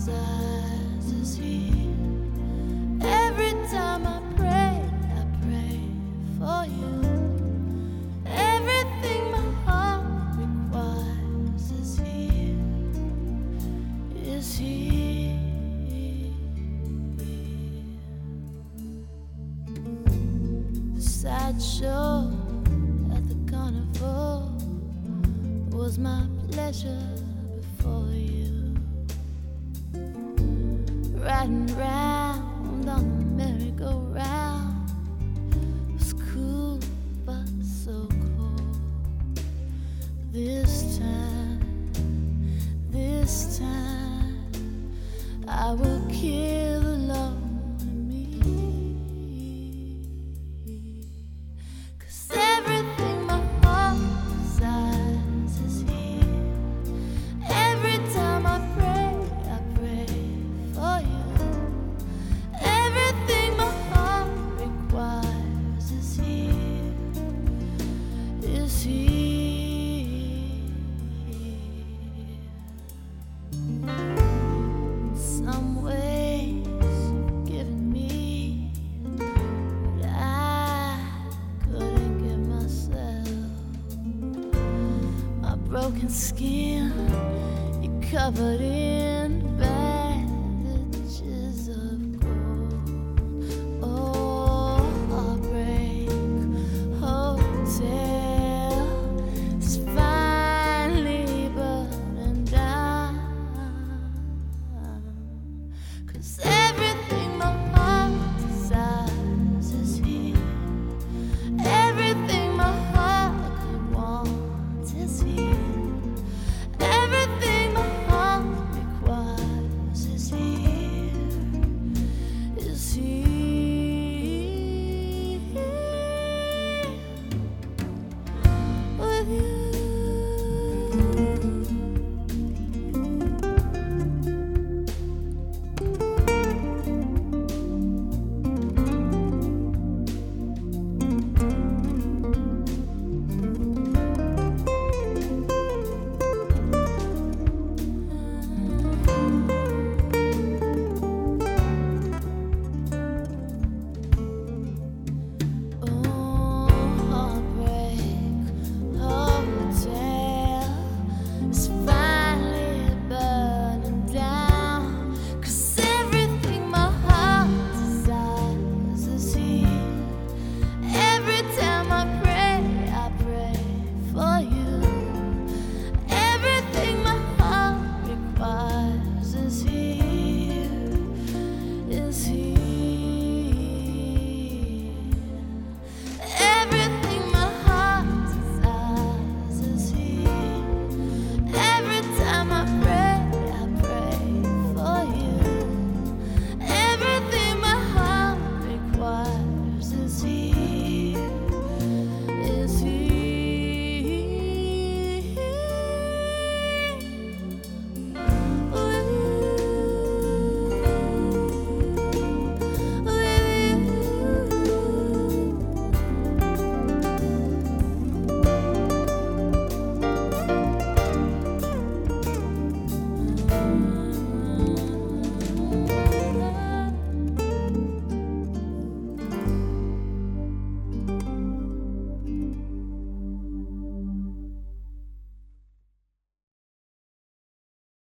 sighs is here. Every time I pray for you. Everything my heart requires is here, is here. The sideshow at the carnival was my pleasure before you. Riding round on the merry-go-round was cool but so cold. This time I will kill alone in me. 'Cause everything my heart desires is here. Every time I pray for you. Everything my heart requires is here, is here. In some ways you've given me what I couldn't give myself. My broken skin you covered in